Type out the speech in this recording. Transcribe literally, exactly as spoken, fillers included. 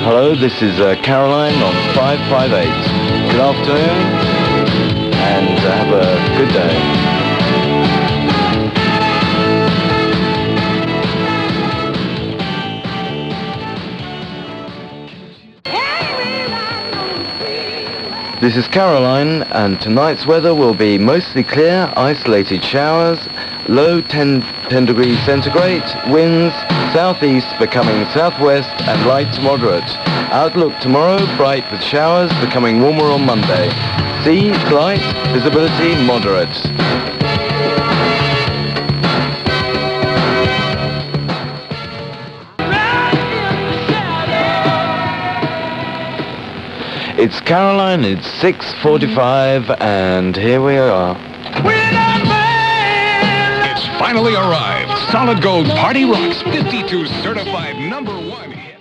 Hello, this is uh, Caroline on five five eight. Good afternoon, and uh, have a good day. This is Caroline, and tonight's weather will be mostly clear, isolated showers, low ten, ten degrees centigrade, winds southeast becoming southwest and light to moderate. Outlook tomorrow, bright with showers, becoming warmer on Monday. Sea, light, visibility moderate. It's Caroline, it's six forty-five, and here we are. It's finally arrived. Solid Gold Party Rocks fifty-two certified number one hit.